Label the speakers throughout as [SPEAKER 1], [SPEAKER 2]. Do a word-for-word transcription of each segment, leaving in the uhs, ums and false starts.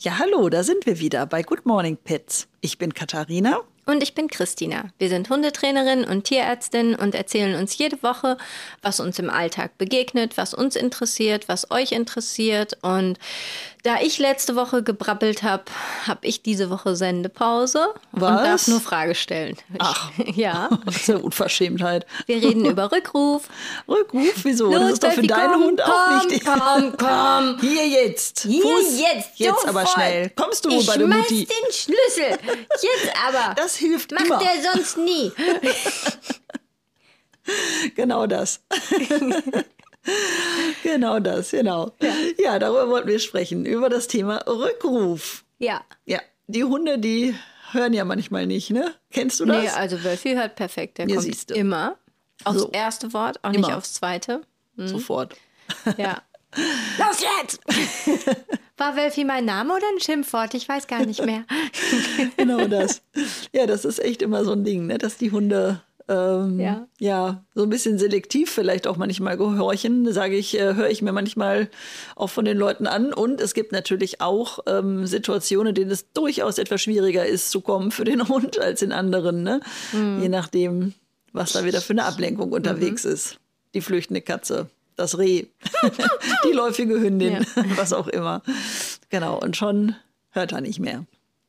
[SPEAKER 1] Ja, hallo, da sind wir wieder bei Good Morning Pets. Ich bin Katharina.
[SPEAKER 2] Und ich bin Christina. Wir sind Hundetrainerin und Tierärztin und erzählen uns jede Woche, was uns im Alltag begegnet, was uns interessiert, was euch interessiert. Und da ich letzte Woche gebrabbelt habe, habe ich diese Woche Sendepause
[SPEAKER 1] Was?
[SPEAKER 2] und darf nur Frage stellen.
[SPEAKER 1] Ach,
[SPEAKER 2] ja.
[SPEAKER 1] Das ist ja Unverschämtheit.
[SPEAKER 2] Wir reden über Rückruf.
[SPEAKER 1] Rückruf? Wieso?
[SPEAKER 2] Los,
[SPEAKER 1] das ist doch für
[SPEAKER 2] Wölfi,
[SPEAKER 1] deinen
[SPEAKER 2] komm,
[SPEAKER 1] Hund
[SPEAKER 2] komm,
[SPEAKER 1] auch wichtig.
[SPEAKER 2] Komm, komm.
[SPEAKER 1] Hier jetzt.
[SPEAKER 2] Hier
[SPEAKER 1] Fuß.
[SPEAKER 2] jetzt,
[SPEAKER 1] Jetzt aber
[SPEAKER 2] sofort.
[SPEAKER 1] schnell. Kommst du
[SPEAKER 2] ich
[SPEAKER 1] bei der
[SPEAKER 2] schmeiß
[SPEAKER 1] Mutti?
[SPEAKER 2] den Schlüssel. Jetzt aber.
[SPEAKER 1] Das hilft
[SPEAKER 2] Macht
[SPEAKER 1] immer.
[SPEAKER 2] der sonst nie.
[SPEAKER 1] Genau das. Genau das, genau. Ja. ja, darüber wollten wir sprechen, über das Thema Rückruf.
[SPEAKER 2] Ja.
[SPEAKER 1] Ja, die Hunde, die hören ja manchmal nicht, ne? Kennst du das?
[SPEAKER 2] Nee, also Wölfi hört perfekt. Der
[SPEAKER 1] Ja,
[SPEAKER 2] kommt
[SPEAKER 1] siehste.
[SPEAKER 2] immer aufs
[SPEAKER 1] So.
[SPEAKER 2] erste Wort, auch
[SPEAKER 1] Immer.
[SPEAKER 2] nicht aufs zweite. Mhm.
[SPEAKER 1] Sofort.
[SPEAKER 2] Ja. Los jetzt! War Wölfi mein Name oder ein Schimpfwort? Ich weiß gar nicht mehr.
[SPEAKER 1] Genau das. Ja, das ist echt immer so ein Ding, ne? Dass die Hunde ähm,
[SPEAKER 2] Ja.
[SPEAKER 1] ja so ein bisschen selektiv vielleicht auch manchmal gehorchen, sage ich, äh, höre ich mir manchmal auch von den Leuten an. Und es gibt natürlich auch ähm, Situationen, in denen es durchaus etwas schwieriger ist zu kommen für den Hund als in anderen, ne?
[SPEAKER 2] Mhm.
[SPEAKER 1] Je nachdem, was da wieder für eine Ablenkung unterwegs
[SPEAKER 2] Mhm.
[SPEAKER 1] ist. Die flüchtende Katze, das Reh, die läufige Hündin,
[SPEAKER 2] Ja.
[SPEAKER 1] was auch immer. Genau, und schon hört er nicht mehr.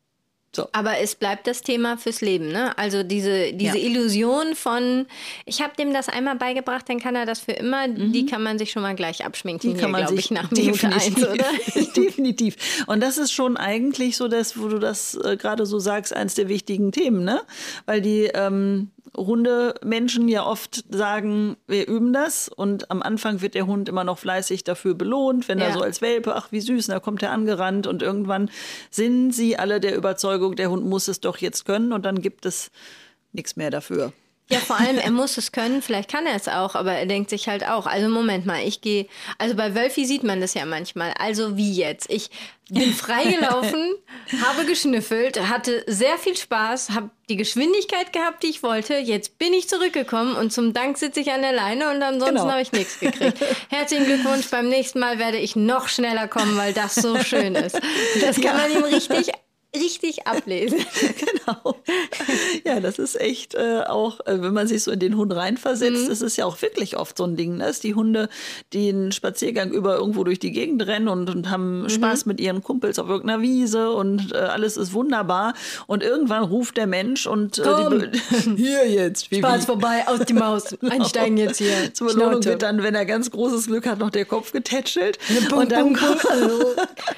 [SPEAKER 1] So.
[SPEAKER 2] Aber es bleibt das Thema fürs Leben, ne? Also diese, diese
[SPEAKER 1] Ja.
[SPEAKER 2] Illusion von, ich habe dem das einmal beigebracht, dann kann er das für immer, die kann man sich schon mal gleich abschminken,
[SPEAKER 1] Die kann
[SPEAKER 2] hier,
[SPEAKER 1] man
[SPEAKER 2] glaube
[SPEAKER 1] sich
[SPEAKER 2] ich, nach Minute eins, oder?
[SPEAKER 1] definitiv. Und das ist schon eigentlich so das, wo du das äh, gerade so sagst, eins der wichtigen Themen, ne? Weil die ähm, Hundemenschen ja oft sagen, wir üben das und am Anfang wird der Hund immer noch fleißig dafür belohnt, wenn er
[SPEAKER 2] Ja.
[SPEAKER 1] so als Welpe, ach wie süß, und da kommt er angerannt und irgendwann sind sie alle der Überzeugung, der Hund muss es doch jetzt können und dann gibt es nichts mehr dafür.
[SPEAKER 2] Ja, vor allem, er muss es können, vielleicht kann er es auch, aber er denkt sich halt auch, also Moment mal, ich gehe, also bei Wölfi sieht man das ja manchmal, also wie jetzt? Ich bin freigelaufen, habe geschnüffelt, hatte sehr viel Spaß, habe die Geschwindigkeit gehabt, die ich wollte, jetzt bin ich zurückgekommen und zum Dank sitze ich an der Leine und ansonsten
[SPEAKER 1] Genau.
[SPEAKER 2] habe ich nichts gekriegt. Herzlichen Glückwunsch, beim nächsten Mal werde ich noch schneller kommen, weil das so schön ist. Das kann
[SPEAKER 1] Ja.
[SPEAKER 2] man ihm richtig richtig ablesen.
[SPEAKER 1] Genau. Ja, das ist echt äh, auch, äh, wenn man sich so in den Hund reinversetzt,
[SPEAKER 2] Mhm.
[SPEAKER 1] das ist ja auch wirklich oft so ein Ding, ne? Dass die Hunde, die einen Spaziergang über irgendwo durch die Gegend rennen und, und haben Spaß mit ihren Kumpels auf irgendeiner Wiese und äh, alles ist wunderbar. Und irgendwann ruft der Mensch und äh,
[SPEAKER 2] Komm.
[SPEAKER 1] die Be- hier jetzt. Wie,
[SPEAKER 2] Spaß
[SPEAKER 1] wie?
[SPEAKER 2] vorbei, aus die Maus. Einsteigen jetzt hier.
[SPEAKER 1] Zur Belohnung
[SPEAKER 2] Schnauze.
[SPEAKER 1] wird dann, wenn er ganz großes Glück hat, noch der Kopf getätschelt.
[SPEAKER 2] Bum,
[SPEAKER 1] Und dann
[SPEAKER 2] bum, bum.
[SPEAKER 1] Genau,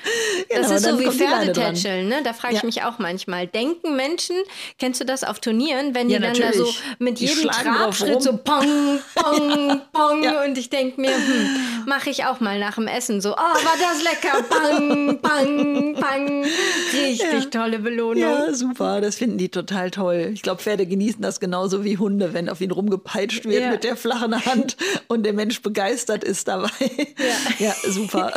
[SPEAKER 2] Das ist
[SPEAKER 1] dann
[SPEAKER 2] so wie
[SPEAKER 1] kommt die Leine dran.
[SPEAKER 2] Pferdetätscheln, ne? Da frage ich
[SPEAKER 1] Ja.
[SPEAKER 2] mich auch manchmal. Denken Menschen, kennst du das auf Turnieren, wenn die
[SPEAKER 1] Ja,
[SPEAKER 2] dann da so
[SPEAKER 1] natürlich.
[SPEAKER 2] mit
[SPEAKER 1] Die
[SPEAKER 2] jedem
[SPEAKER 1] schlagen drauf
[SPEAKER 2] Trabschritt
[SPEAKER 1] rum.
[SPEAKER 2] so pong, pong, pong
[SPEAKER 1] Ja.
[SPEAKER 2] und ich denke mir, hm, mache ich auch mal nach dem Essen so, oh, war das lecker, pang, pang, pang. Richtig tolle Belohnung.
[SPEAKER 1] Ja, super. Das finden die total toll. Ich glaube, Pferde genießen das genauso wie Hunde, wenn auf ihn rumgepeitscht wird
[SPEAKER 2] Ja.
[SPEAKER 1] mit der flachen Hand und der Mensch begeistert ist dabei. Ja, ja super.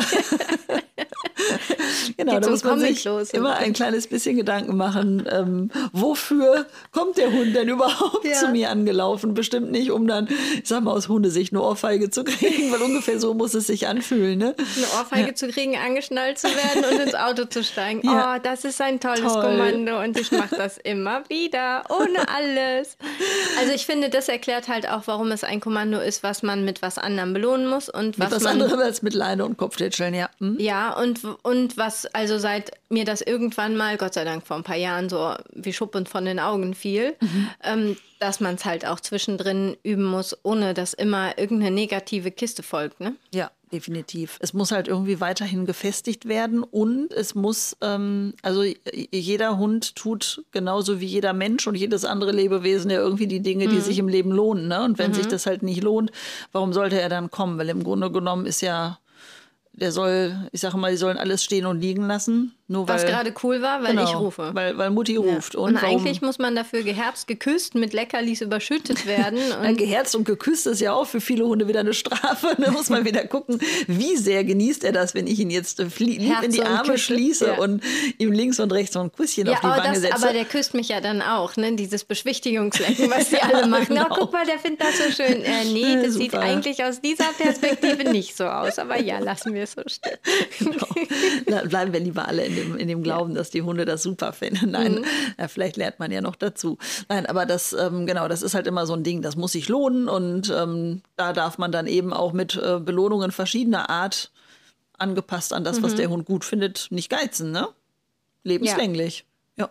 [SPEAKER 1] Genau,
[SPEAKER 2] Geht
[SPEAKER 1] da
[SPEAKER 2] so
[SPEAKER 1] muss
[SPEAKER 2] ein
[SPEAKER 1] man
[SPEAKER 2] Comic
[SPEAKER 1] sich
[SPEAKER 2] los.
[SPEAKER 1] immer ein kleines bisschen Gedanken machen, ähm, wofür kommt der Hund denn überhaupt
[SPEAKER 2] Ja.
[SPEAKER 1] zu mir angelaufen? Bestimmt nicht, um dann, ich sag mal, aus Hundesicht eine Ohrfeige zu kriegen, weil ungefähr so muss es sich anfühlen. Ne?
[SPEAKER 2] Eine Ohrfeige zu kriegen, angeschnallt zu werden und ins Auto zu steigen.
[SPEAKER 1] Ja.
[SPEAKER 2] Oh, das ist ein tolles
[SPEAKER 1] Toll.
[SPEAKER 2] Kommando und ich mache das immer wieder, ohne alles. Also ich finde, das erklärt halt auch, warum es ein Kommando ist, was man mit was anderem belohnen muss und
[SPEAKER 1] Mit
[SPEAKER 2] was
[SPEAKER 1] was
[SPEAKER 2] man
[SPEAKER 1] anderem als mit Leine und Kopftätscheln, ja. Hm?
[SPEAKER 2] ja, und, und was, also seit mir das irgendwann mal, Gott sei Dank vor ein paar Jahren, so wie Schuppen von den Augen fiel,
[SPEAKER 1] Mhm.
[SPEAKER 2] ähm, dass man es halt auch zwischendrin üben muss, ohne dass immer irgendeine negative Kiste folgt, ne?
[SPEAKER 1] Ja, definitiv. Es muss halt irgendwie weiterhin gefestigt werden und es muss, ähm, also jeder Hund tut genauso wie jeder Mensch und jedes andere Lebewesen ja irgendwie die Dinge, die sich im Leben lohnen. Ne? Und wenn sich das halt nicht lohnt, warum sollte er dann kommen? Weil im Grunde genommen ist ja, der soll, ich sage mal, die sollen alles stehen und liegen lassen. Nur
[SPEAKER 2] Was
[SPEAKER 1] weil,
[SPEAKER 2] gerade cool war, weil
[SPEAKER 1] genau,
[SPEAKER 2] ich rufe.
[SPEAKER 1] Weil, weil Mutti ruft.
[SPEAKER 2] Und,
[SPEAKER 1] Und, warum,
[SPEAKER 2] eigentlich muss man dafür geherzt, geküsst, mit Leckerlis überschüttet werden.
[SPEAKER 1] Ja,
[SPEAKER 2] Und
[SPEAKER 1] geherzt und geküsst ist ja auch für viele Hunde wieder eine Strafe. Da muss man wieder gucken, wie sehr genießt er das, wenn ich ihn jetzt äh, flie- lieb in die
[SPEAKER 2] Herz und
[SPEAKER 1] Arme
[SPEAKER 2] Küsse,
[SPEAKER 1] schließe
[SPEAKER 2] ja.
[SPEAKER 1] und ihm links und rechts so ein Kusschen
[SPEAKER 2] ja,
[SPEAKER 1] auf die
[SPEAKER 2] aber,
[SPEAKER 1] Wange
[SPEAKER 2] das,
[SPEAKER 1] setze.
[SPEAKER 2] aber der küsst mich ja dann auch, ne? Dieses Beschwichtigungslecken, was die alle machen.
[SPEAKER 1] Genau.
[SPEAKER 2] Oh, guck mal, der findet das so schön. Äh, nee,
[SPEAKER 1] Ja,
[SPEAKER 2] das sieht
[SPEAKER 1] super.
[SPEAKER 2] eigentlich aus dieser Perspektive nicht so aus. Aber ja, lassen wir es so stehen.
[SPEAKER 1] Genau. Na, bleiben wir lieber alle in dem, in dem Glauben, ja. dass die Hunde das super finden. Nein, mhm. ja, vielleicht lernt man ja noch dazu. Nein, aber das, ähm, genau, das ist halt immer so ein Ding, das muss sich lohnen und ähm, da darf man dann eben auch mit äh, Belohnungen verschiedener Art, angepasst an das, mhm. was der Hund gut findet, nicht geizen, ne? Lebenslänglich. Ja,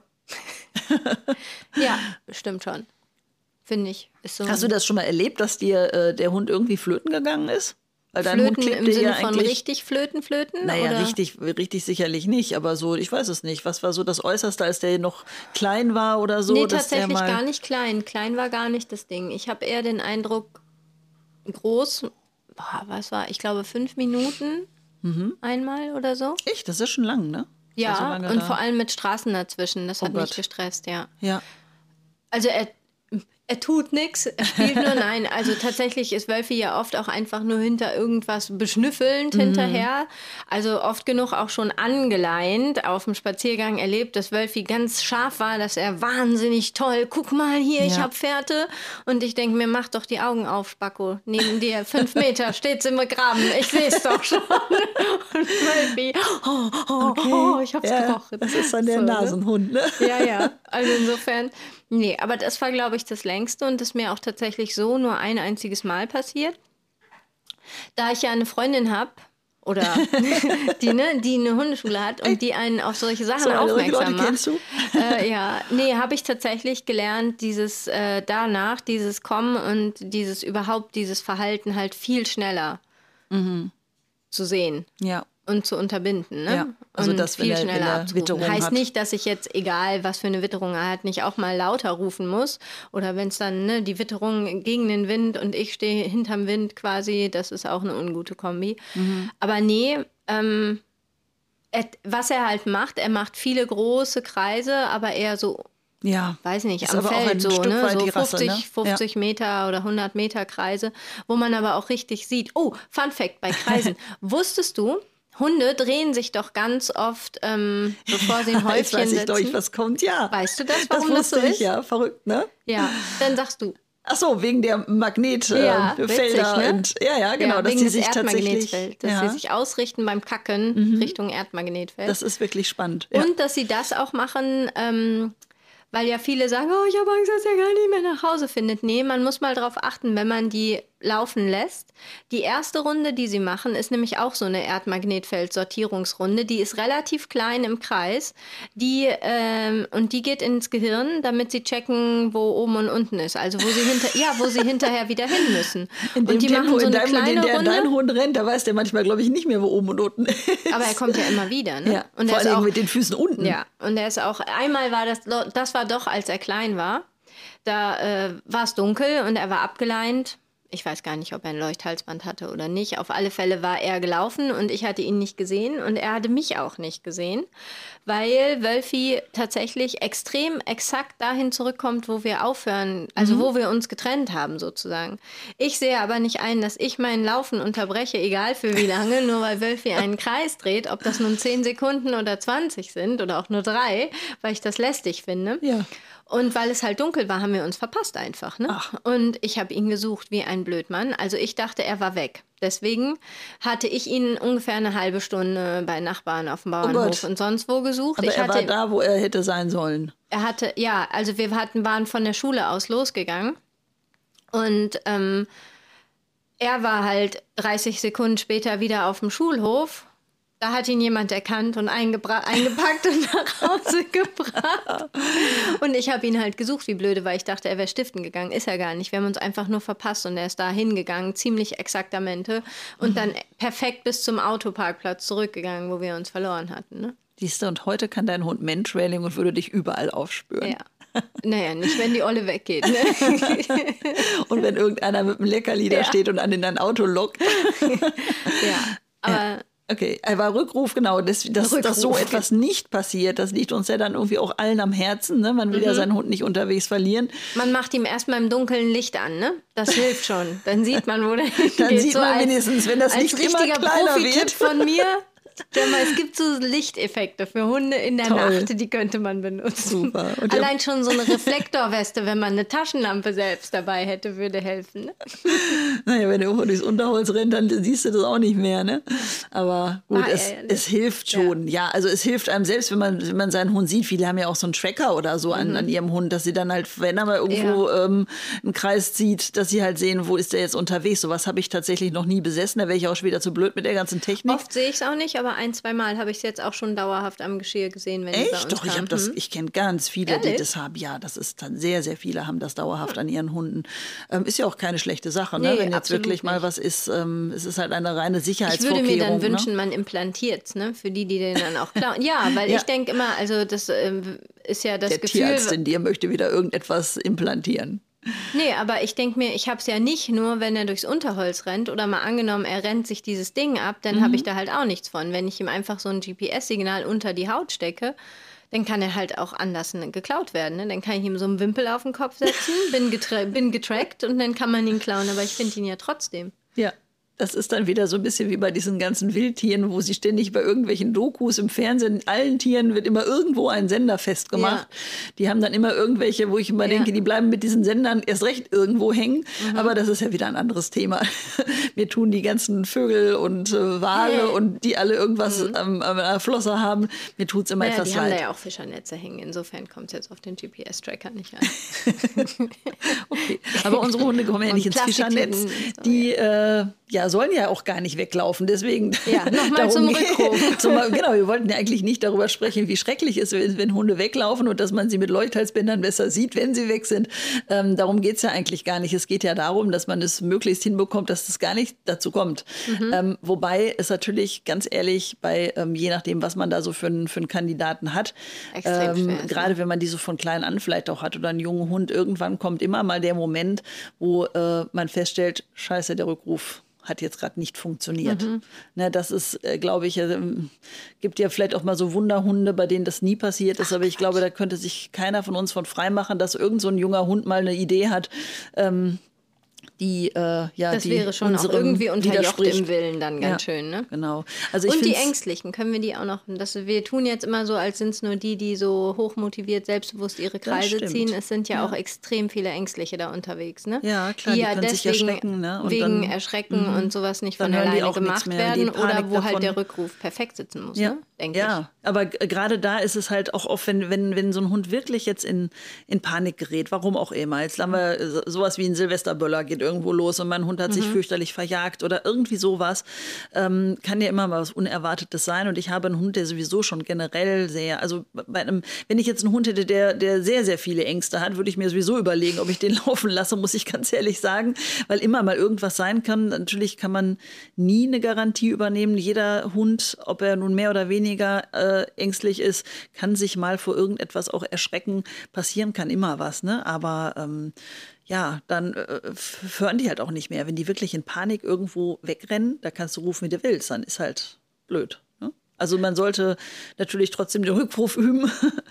[SPEAKER 2] ja. ja stimmt schon. Finde ich. Ist so.
[SPEAKER 1] Hast du das schon mal erlebt, dass dir äh, der Hund irgendwie flöten gegangen ist? Weil dein
[SPEAKER 2] Flöten
[SPEAKER 1] Hund
[SPEAKER 2] im Sinne
[SPEAKER 1] ja
[SPEAKER 2] von richtig flöten, flöten?
[SPEAKER 1] Naja,
[SPEAKER 2] oder?
[SPEAKER 1] richtig, richtig sicherlich nicht, aber so, ich weiß es nicht. Was war so das Äußerste, als der noch klein war oder so?
[SPEAKER 2] Nee,
[SPEAKER 1] dass
[SPEAKER 2] tatsächlich
[SPEAKER 1] der mal
[SPEAKER 2] gar nicht klein. Klein war gar nicht das Ding. Ich habe eher den Eindruck, groß, boah, was war, ich glaube fünf Minuten mhm. einmal oder so.
[SPEAKER 1] Echt? Das ist schon lang, ne?
[SPEAKER 2] Ja,
[SPEAKER 1] so lange
[SPEAKER 2] und
[SPEAKER 1] da.
[SPEAKER 2] vor allem mit Straßen dazwischen. Das
[SPEAKER 1] Oh
[SPEAKER 2] hat
[SPEAKER 1] Gott.
[SPEAKER 2] mich gestresst, ja.
[SPEAKER 1] Ja.
[SPEAKER 2] Also er, er tut nichts, er spielt nur, nein. Also tatsächlich ist Wölfi ja oft auch einfach nur hinter irgendwas beschnüffelnd mhm. hinterher. Also oft genug auch schon angeleint auf dem Spaziergang erlebt, dass Wölfi ganz scharf war, dass er wahnsinnig toll, guck mal hier, ja. ich hab Fährte. Und ich denke mir, mach doch die Augen auf, Spacko. Neben dir, fünf Meter, steht's im Graben. Ich seh's doch schon. Und Wölfi, oh, oh,
[SPEAKER 1] okay.
[SPEAKER 2] oh, ich hab's
[SPEAKER 1] ja,
[SPEAKER 2] gerochen.
[SPEAKER 1] Das ist dann der
[SPEAKER 2] so,
[SPEAKER 1] Nasenhund, ne?
[SPEAKER 2] Ja, ja. Also insofern, nee, aber das war, glaube ich, das längste und das ist mir auch tatsächlich so nur ein einziges Mal passiert. Da ich ja eine Freundin habe, oder die, ne, die eine Hundeschule hat und die einen auf solche Sachen
[SPEAKER 1] so,
[SPEAKER 2] aufmerksam
[SPEAKER 1] Leute,
[SPEAKER 2] macht.
[SPEAKER 1] kennst du?
[SPEAKER 2] Äh, ja, nee, habe ich tatsächlich gelernt, dieses äh, danach, dieses Kommen und dieses überhaupt, dieses Verhalten halt viel schneller mhm. zu sehen.
[SPEAKER 1] Ja.
[SPEAKER 2] Und zu unterbinden, ne?
[SPEAKER 1] Ja, also
[SPEAKER 2] und
[SPEAKER 1] das,
[SPEAKER 2] viel
[SPEAKER 1] wenn er,
[SPEAKER 2] schneller
[SPEAKER 1] wenn er
[SPEAKER 2] abzurufen.
[SPEAKER 1] Witterung
[SPEAKER 2] Heißt
[SPEAKER 1] hat.
[SPEAKER 2] nicht, dass ich jetzt, egal was für eine Witterung er hat, nicht auch mal lauter rufen muss. Oder wenn es dann, ne, die Witterung gegen den Wind und ich stehe hinterm Wind quasi, das ist auch eine ungute Kombi. Mhm. Aber nee, ähm, er, was er halt macht, er macht viele große Kreise, aber eher so,
[SPEAKER 1] ja,
[SPEAKER 2] weiß nicht,
[SPEAKER 1] ist
[SPEAKER 2] am
[SPEAKER 1] aber auch
[SPEAKER 2] Feld
[SPEAKER 1] ein
[SPEAKER 2] so,
[SPEAKER 1] Stück
[SPEAKER 2] ne?
[SPEAKER 1] weit
[SPEAKER 2] so
[SPEAKER 1] die Rasse,
[SPEAKER 2] fünfzig,
[SPEAKER 1] ne?
[SPEAKER 2] fünfzig
[SPEAKER 1] Ja.
[SPEAKER 2] Meter oder hundert Meter Kreise, wo man aber auch richtig sieht. Oh, Fun Fact bei Kreisen. Wusstest du, Hunde drehen sich doch ganz oft, ähm, bevor sie ein Häufchen
[SPEAKER 1] Jetzt weiß ich,
[SPEAKER 2] setzen.
[SPEAKER 1] glaube ich, was kommt, ja.
[SPEAKER 2] Weißt du das, warum
[SPEAKER 1] das,
[SPEAKER 2] das so
[SPEAKER 1] ich,
[SPEAKER 2] ist?
[SPEAKER 1] Ja, verrückt, ne?
[SPEAKER 2] Ja, dann sagst du.
[SPEAKER 1] Ach so, wegen der Magnetfelder.
[SPEAKER 2] Ja,
[SPEAKER 1] Äh,
[SPEAKER 2] witzig, ne?
[SPEAKER 1] und, ja, ja, genau.
[SPEAKER 2] Ja,
[SPEAKER 1] dass
[SPEAKER 2] wegen
[SPEAKER 1] die
[SPEAKER 2] des
[SPEAKER 1] sich tatsächlich,
[SPEAKER 2] Erdmagnetfelds, dass
[SPEAKER 1] ja.
[SPEAKER 2] sie sich ausrichten beim Kacken
[SPEAKER 1] Mhm.
[SPEAKER 2] Richtung Erdmagnetfeld.
[SPEAKER 1] Das ist wirklich spannend. Ja.
[SPEAKER 2] Und dass sie das auch machen, ähm, weil ja viele sagen, oh, ich habe Angst, dass er gar nicht mehr nach Hause findet. Nee, man muss mal darauf achten, wenn man die laufen lässt. Die erste Runde, die sie machen, ist nämlich auch so eine Erdmagnetfeld-Sortierungsrunde. Die ist relativ klein im Kreis. Die, ähm, und die geht ins Gehirn, damit sie checken, wo oben und unten ist. Also wo sie, hinter, ja, wo sie hinterher wieder hin müssen.
[SPEAKER 1] In dem
[SPEAKER 2] und die
[SPEAKER 1] Tempo,
[SPEAKER 2] machen so
[SPEAKER 1] in
[SPEAKER 2] eine
[SPEAKER 1] deinem,
[SPEAKER 2] kleine
[SPEAKER 1] in der
[SPEAKER 2] Runde.
[SPEAKER 1] dein Hund rennt, da weiß der manchmal, glaube ich, nicht mehr, wo oben und unten ist.
[SPEAKER 2] Aber er kommt ja immer wieder. Ne?
[SPEAKER 1] Ja,
[SPEAKER 2] und
[SPEAKER 1] vor
[SPEAKER 2] er ist
[SPEAKER 1] allem
[SPEAKER 2] auch,
[SPEAKER 1] mit den Füßen unten.
[SPEAKER 2] Ja, und er ist auch, einmal war das, das war doch, als er klein war, da äh, war es dunkel und er war abgeleint. Ich weiß gar nicht, ob er ein Leuchthalsband hatte oder nicht. Auf alle Fälle war er gelaufen und ich hatte ihn nicht gesehen und er hatte mich auch nicht gesehen, weil Wölfi tatsächlich extrem exakt dahin zurückkommt, wo wir aufhören, also mhm. wo wir uns getrennt haben sozusagen. Ich sehe aber nicht ein, dass ich mein Laufen unterbreche, egal für wie lange, nur weil Wölfi einen Kreis dreht, ob das nun zehn Sekunden oder zwanzig sind oder auch nur drei, weil ich das lästig finde.
[SPEAKER 1] Ja.
[SPEAKER 2] Und weil es halt dunkel war, haben wir uns verpasst einfach. Ne?
[SPEAKER 1] Ach.
[SPEAKER 2] Und ich habe ihn gesucht wie ein Blödmann. Also ich dachte, er war weg. Deswegen hatte ich ihn ungefähr eine halbe Stunde bei Nachbarn auf dem Bauernhof
[SPEAKER 1] oh
[SPEAKER 2] und sonst wo gesucht.
[SPEAKER 1] Aber
[SPEAKER 2] ich
[SPEAKER 1] er
[SPEAKER 2] hatte,
[SPEAKER 1] war da, wo er hätte sein sollen.
[SPEAKER 2] Er hatte, ja, also wir hatten, waren von der Schule aus losgegangen. Und ähm, er war halt dreißig Sekunden später wieder auf dem Schulhof. Da hat ihn jemand erkannt und eingebra- eingepackt und nach Hause gebracht. Und ich habe ihn halt gesucht, wie blöde, weil ich dachte, er wäre stiften gegangen. Ist er gar nicht. Wir haben uns einfach nur verpasst und er ist da hingegangen, ziemlich exaktamente. Und dann perfekt bis zum Autoparkplatz zurückgegangen, wo wir uns verloren hatten. Ne?
[SPEAKER 1] Siehst du, und heute kann dein Hund Mantrailing und würde dich überall aufspüren.
[SPEAKER 2] Ja. Naja, nicht, wenn die Olle weggeht. Ne?
[SPEAKER 1] Und wenn irgendeiner mit einem Leckerli da
[SPEAKER 2] Ja.
[SPEAKER 1] steht und an in dein Auto lockt.
[SPEAKER 2] Ja, aber...
[SPEAKER 1] Okay, aber Rückruf, genau, dass, dass,
[SPEAKER 2] Rückruf.
[SPEAKER 1] dass so etwas nicht passiert, das liegt uns ja dann irgendwie auch allen am Herzen. Ne? Man will mhm. ja seinen Hund nicht unterwegs verlieren.
[SPEAKER 2] Man macht ihm erstmal im Dunkeln Licht an, ne? Das hilft schon. Dann sieht man, wo der hingeht.
[SPEAKER 1] Dann sieht
[SPEAKER 2] so
[SPEAKER 1] man
[SPEAKER 2] als,
[SPEAKER 1] wenigstens, wenn das
[SPEAKER 2] als
[SPEAKER 1] Licht immer
[SPEAKER 2] richtiger
[SPEAKER 1] kleiner
[SPEAKER 2] Profi-Tipp
[SPEAKER 1] wird.
[SPEAKER 2] von mir, Sag mal, es gibt so Lichteffekte für Hunde in der
[SPEAKER 1] Toll.
[SPEAKER 2] Nacht, die könnte man benutzen.
[SPEAKER 1] Super. Und der-
[SPEAKER 2] Allein schon so eine Reflektorweste, wenn man eine Taschenlampe selbst dabei hätte, würde helfen. Ne?
[SPEAKER 1] Naja, wenn der Hund durchs Unterholz rennt, dann siehst du das auch nicht mehr, ne? Aber gut,
[SPEAKER 2] Ah,
[SPEAKER 1] es,
[SPEAKER 2] ja, ja,
[SPEAKER 1] es hilft schon. Ja. ja, also es hilft einem selbst, wenn man, wenn man seinen Hund sieht. Viele haben ja auch so einen Tracker oder so an,
[SPEAKER 2] Mhm.
[SPEAKER 1] an ihrem Hund, dass sie dann halt, wenn er mal irgendwo
[SPEAKER 2] Ja.
[SPEAKER 1] ähm, einen Kreis zieht, dass sie halt sehen, wo ist der jetzt unterwegs. Sowas habe ich tatsächlich noch nie besessen. Da wäre ich auch schon wieder zu blöd mit der ganzen Technik.
[SPEAKER 2] Oft sehe ich es auch nicht, aber ein, zwei Mal habe ich es jetzt auch schon dauerhaft am Geschirr gesehen, wenn die bei uns
[SPEAKER 1] Echt? Doch, ich
[SPEAKER 2] kamen.
[SPEAKER 1] habe das,
[SPEAKER 2] Mhm.
[SPEAKER 1] ich kenne ganz viele,
[SPEAKER 2] Ehrlich?
[SPEAKER 1] die das haben. Ja, das ist dann sehr, sehr viele haben das dauerhaft an ihren Hunden. Ähm, ist ja auch keine schlechte Sache, ne?
[SPEAKER 2] Nee,
[SPEAKER 1] Wenn jetzt
[SPEAKER 2] absolut
[SPEAKER 1] wirklich mal
[SPEAKER 2] nicht.
[SPEAKER 1] was ist. Ähm, es ist halt eine reine
[SPEAKER 2] Ich würde
[SPEAKER 1] Sicherheitsvorkehrung.
[SPEAKER 2] mir dann
[SPEAKER 1] ne?
[SPEAKER 2] wünschen, man implantiert es, ne? Für die, die den dann auch klauen. Ja, weil
[SPEAKER 1] Ja.
[SPEAKER 2] ich denke immer, also das ähm, ist ja das
[SPEAKER 1] Der
[SPEAKER 2] Gefühl.
[SPEAKER 1] Tierarzt in dir möchte wieder irgendetwas implantieren.
[SPEAKER 2] Nee, aber ich denke mir, ich habe es ja nicht nur, wenn er durchs Unterholz rennt oder mal angenommen, er rennt sich dieses Ding ab, dann
[SPEAKER 1] Mhm.
[SPEAKER 2] habe ich da halt auch nichts von. Wenn ich ihm einfach so ein G P S-Signal unter die Haut stecke, dann kann er halt auch anders ne, geklaut werden. Ne? Dann kann ich ihm so einen Wimpel auf den Kopf setzen, bin, getra bin getrackt und dann kann man ihn klauen, aber ich finde ihn ja trotzdem.
[SPEAKER 1] Ja. Das ist dann wieder so ein bisschen wie bei diesen ganzen Wildtieren, wo sie ständig bei irgendwelchen Dokus im Fernsehen, allen Tieren wird immer irgendwo ein Sender festgemacht. Die haben dann immer irgendwelche, wo ich immer
[SPEAKER 2] Ja.
[SPEAKER 1] denke, die bleiben mit diesen Sendern erst recht irgendwo hängen. Aber das ist ja wieder ein anderes Thema. Mir tun die ganzen Vögel und äh, Wale
[SPEAKER 2] Hey.
[SPEAKER 1] und die alle irgendwas am, am der Flosse haben, mir tut es immer
[SPEAKER 2] Naja,
[SPEAKER 1] etwas
[SPEAKER 2] die haben da
[SPEAKER 1] leid.
[SPEAKER 2] ja auch Fischernetze hängen. Insofern kommt es jetzt auf den G P S-Tracker nicht an.
[SPEAKER 1] Okay. Aber unsere Hunde kommen ja
[SPEAKER 2] Und
[SPEAKER 1] nicht ins
[SPEAKER 2] Plastiktüten
[SPEAKER 1] Fischernetz.
[SPEAKER 2] und so,
[SPEAKER 1] Die äh, ja, sollen ja auch gar nicht weglaufen. Deswegen
[SPEAKER 2] Ja, nochmal
[SPEAKER 1] darum
[SPEAKER 2] zum
[SPEAKER 1] geht-
[SPEAKER 2] Rückruf.
[SPEAKER 1] zum, genau, wir wollten ja eigentlich nicht darüber sprechen, wie schrecklich es ist, wenn Hunde weglaufen und dass man sie mit Leuchthalsbändern besser sieht, wenn sie weg sind. Ähm, darum geht es ja eigentlich gar nicht. Es geht ja darum, dass man es möglichst hinbekommt, dass es gar nicht dazu kommt.
[SPEAKER 2] Mhm.
[SPEAKER 1] Ähm, wobei es natürlich, ganz ehrlich, bei ähm, je nachdem, was man da so für, einen- für einen Kandidaten hat,
[SPEAKER 2] Extrem
[SPEAKER 1] ähm,
[SPEAKER 2] schwer ist,
[SPEAKER 1] gerade wenn man die so von klein an vielleicht auch hat oder einen jungen Hund, irgendwann kommt immer mal der Moment, wo äh, man feststellt, scheiße, der Rückruf hat jetzt gerade nicht funktioniert.
[SPEAKER 2] Mhm.
[SPEAKER 1] Ne, das ist, äh, glaube ich, äh, gibt ja vielleicht auch mal so Wunderhunde, bei denen das nie passiert ist, aber ich glaube, da könnte sich keiner von uns von frei machen, dass irgend so ein junger Hund mal eine Idee hat, ähm, die äh, ja
[SPEAKER 2] Das
[SPEAKER 1] die
[SPEAKER 2] wäre schon auch
[SPEAKER 1] unserem
[SPEAKER 2] irgendwie unterjocht
[SPEAKER 1] widerspricht.
[SPEAKER 2] im Willen dann ganz
[SPEAKER 1] Ja,
[SPEAKER 2] schön, ne?
[SPEAKER 1] Genau. Also ich
[SPEAKER 2] Und die
[SPEAKER 1] find's-
[SPEAKER 2] Ängstlichen, können wir die auch noch, das, wir tun jetzt immer so, als sind es nur die, die so hochmotiviert, selbstbewusst ihre Kreise
[SPEAKER 1] stimmt.
[SPEAKER 2] ziehen. Es sind ja,
[SPEAKER 1] Ja.
[SPEAKER 2] auch extrem viele Ängstliche da unterwegs, ne?
[SPEAKER 1] Ja, klar,
[SPEAKER 2] die
[SPEAKER 1] die
[SPEAKER 2] ja
[SPEAKER 1] können sich
[SPEAKER 2] deswegen
[SPEAKER 1] erschrecken, ne? Und
[SPEAKER 2] wegen
[SPEAKER 1] dann-
[SPEAKER 2] Erschrecken und sowas nicht
[SPEAKER 1] Dann
[SPEAKER 2] von
[SPEAKER 1] hören die
[SPEAKER 2] alleine
[SPEAKER 1] auch nichts
[SPEAKER 2] gemacht
[SPEAKER 1] mehr, die
[SPEAKER 2] werden
[SPEAKER 1] Panik
[SPEAKER 2] oder wo
[SPEAKER 1] davon.
[SPEAKER 2] halt der Rückruf perfekt sitzen muss,
[SPEAKER 1] Ja,
[SPEAKER 2] ne? Denke
[SPEAKER 1] ja. Aber g- gerade da ist es halt auch oft, wenn, wenn, wenn so ein Hund wirklich jetzt in, in Panik gerät, warum auch immer. Jetzt haben wir so- sowas wie ein Silvesterböller geht irgendwo los und mein Hund hat sich fürchterlich verjagt oder irgendwie sowas. Ähm, kann ja immer mal was Unerwartetes sein. Und ich habe einen Hund, der sowieso schon generell sehr, also bei einem, wenn ich jetzt einen Hund hätte, der, der sehr, sehr viele Ängste hat, würde ich mir sowieso überlegen, ob ich den laufen lasse, muss ich ganz ehrlich sagen, weil immer mal irgendwas sein kann. Natürlich kann man nie eine Garantie übernehmen. Jeder Hund, ob er nun mehr oder weniger äh, ängstlich ist, kann sich mal vor irgendetwas auch erschrecken. Passieren kann immer was, ne? Aber ähm, ja, dann äh, f- hören die halt auch nicht mehr. Wenn die wirklich in Panik irgendwo wegrennen, da kannst du rufen, wie du willst, dann ist halt blöd. Ne? Also man sollte natürlich trotzdem den Rückruf üben,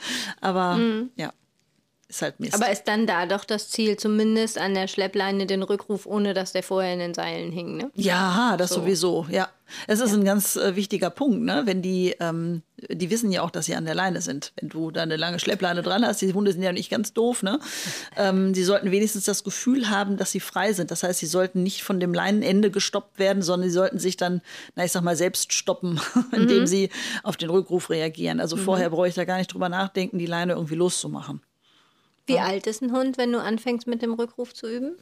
[SPEAKER 1] aber ja, ist halt Mist.
[SPEAKER 2] Aber ist dann da doch das Ziel, zumindest an der Schleppleine den Rückruf, ohne dass der vorher in den Seilen hing, ne?
[SPEAKER 1] Ja, das
[SPEAKER 2] So.
[SPEAKER 1] sowieso, ja. Es ist ein ganz äh, wichtiger Punkt, ne? Wenn die, ähm, die wissen ja auch, dass sie an der Leine sind. Wenn du da eine lange Schleppleine dran hast, die Hunde sind ja nicht ganz doof, ne? Ähm, die sollten wenigstens das Gefühl haben, dass sie frei sind. Das heißt, sie sollten nicht von dem Leinenende gestoppt werden, sondern sie sollten sich dann, na, ich sag mal, selbst stoppen, indem
[SPEAKER 2] Mhm.
[SPEAKER 1] sie auf den Rückruf reagieren. Also vorher brauche ich da gar nicht drüber nachdenken, die Leine irgendwie loszumachen.
[SPEAKER 2] Wie alt ist ein Hund, wenn du anfängst mit dem Rückruf zu üben?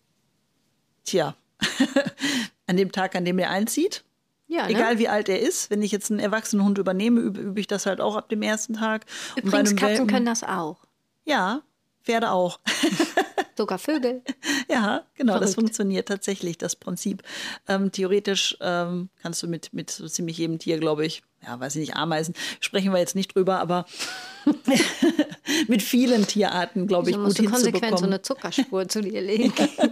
[SPEAKER 1] Tja, an dem Tag, an dem er einzieht,
[SPEAKER 2] Ja,
[SPEAKER 1] egal
[SPEAKER 2] ne?
[SPEAKER 1] wie alt er ist, wenn ich jetzt einen erwachsenen Hund übernehme, übe, übe ich das halt auch ab dem ersten Tag. Und bei
[SPEAKER 2] Übrigens,
[SPEAKER 1] einem
[SPEAKER 2] Katzen
[SPEAKER 1] Welpen-
[SPEAKER 2] können das auch.
[SPEAKER 1] Ja, Pferde auch.
[SPEAKER 2] Sogar Vögel.
[SPEAKER 1] Ja, genau, das
[SPEAKER 2] Verrückt.
[SPEAKER 1] funktioniert tatsächlich, das Prinzip. Ähm, theoretisch ähm, kannst du mit, mit so ziemlich jedem Tier, glaube ich, ja, weiß ich nicht, Ameisen, sprechen wir jetzt nicht drüber, aber mit vielen Tierarten, glaube ich,
[SPEAKER 2] So
[SPEAKER 1] gut
[SPEAKER 2] musst du konsequent so
[SPEAKER 1] hinzubekommen.
[SPEAKER 2] eine Zuckerspur zu dir legen.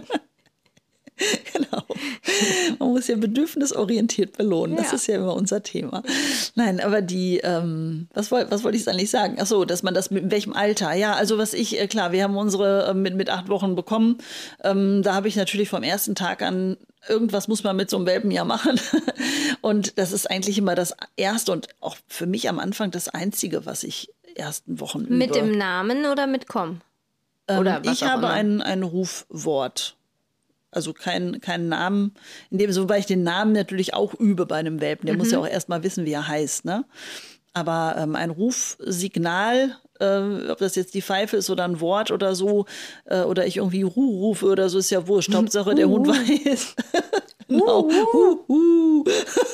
[SPEAKER 1] Genau. Man muss ja bedürfnisorientiert belohnen. Das
[SPEAKER 2] Ja.
[SPEAKER 1] ist ja immer unser Thema. Nein, aber die, ähm, was, woll, was wollte ich eigentlich sagen? Ach so, dass man das mit in welchem Alter? Ja, also was ich, äh, klar, wir haben unsere äh, mit, mit acht Wochen bekommen. Ähm, da habe ich natürlich vom ersten Tag an irgendwas muss man mit so einem Welpen ja machen. Und das ist eigentlich immer das Erste und auch für mich am Anfang das Einzige, was ich ersten Wochen übe.
[SPEAKER 2] Mit dem Namen oder mit Komm?
[SPEAKER 1] Oder ähm, was ich habe ein, ein Rufwort. Also keinen kein Namen, in dem, wobei ich den Namen natürlich auch übe bei einem Welpen. Der mhm. muss ja auch erst mal wissen, wie er heißt. Ne? Aber ähm, ein Rufsignal, äh, ob das jetzt die Pfeife ist oder ein Wort oder so, äh, oder ich irgendwie Hu rufe oder so, ist ja wurscht. Hauptsache, uh, der Hund weiß. Genau. Uh, uh. Uh.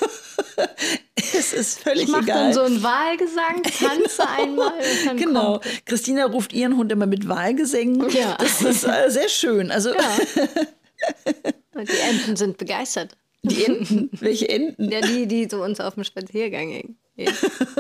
[SPEAKER 1] Es ist völlig
[SPEAKER 2] ich mach
[SPEAKER 1] egal.
[SPEAKER 2] Dann so einen Wahlgesang, tanze einmal. Und dann
[SPEAKER 1] genau.
[SPEAKER 2] Kommt.
[SPEAKER 1] Christina ruft ihren Hund immer mit Wahlgesängen.
[SPEAKER 2] Ja.
[SPEAKER 1] Das ist äh, sehr schön. Also
[SPEAKER 2] ja. Und die Enten sind begeistert.
[SPEAKER 1] Die Enten? Welche Enten?
[SPEAKER 2] Ja, die, die zu uns auf dem Spaziergang hängen. Ja.